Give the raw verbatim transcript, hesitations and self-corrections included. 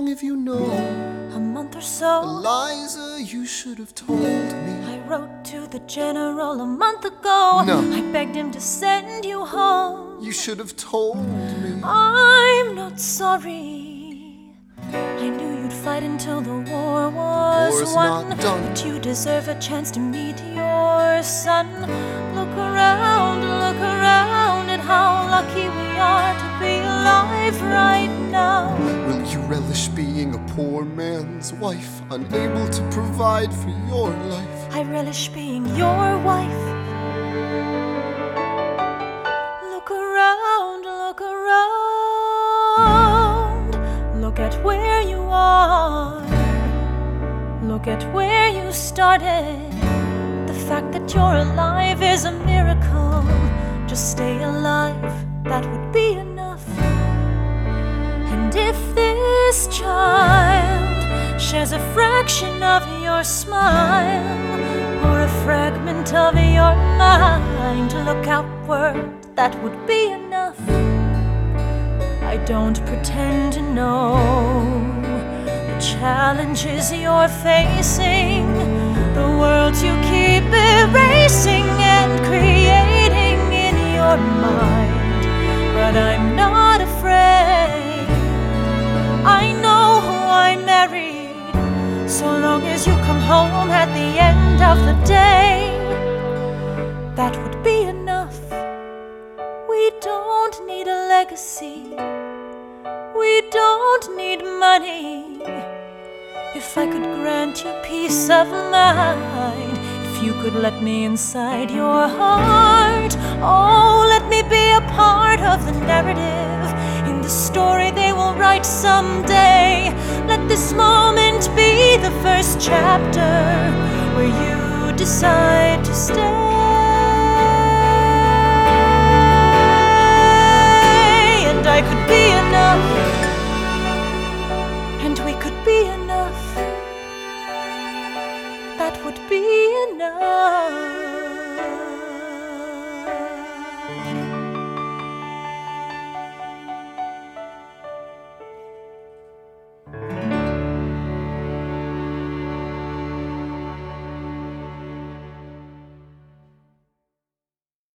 long have you known? A month or so. Eliza, you should have told me. I wrote to the general a month ago. No. I begged him to send you home. You should have told me. I'm not sorry. I knew you'd fight until the war was War's won. not done. But you deserve a chance to meet your son. Look around, look around at how lucky we are to be alive right now. Will you relish being a poor man's wife, unable to provide for your life? I relish being your wife. Look around, look around. Look at where you are. Look at where you started. The fact that you're alive is a miracle. Just stay alive, that would be enough. And if this child shares a fraction of your smile, or a fragment of your mind, look outward, that would be enough. I don't pretend to know the challenges you're facing, the worlds you keep erasing and creating in your mind. But I'm not afraid. I know who I married, so long as you come home at the end of the day, that would be enough. We don't need a legacy. We don't need money. If I could grant you peace of mind, if you could let me inside your heart, oh, let me be a part of the narrative in the story they will write someday. Let this moment be the first chapter where you decide to stay. And I could be enough, and we could be enough. That would be enough.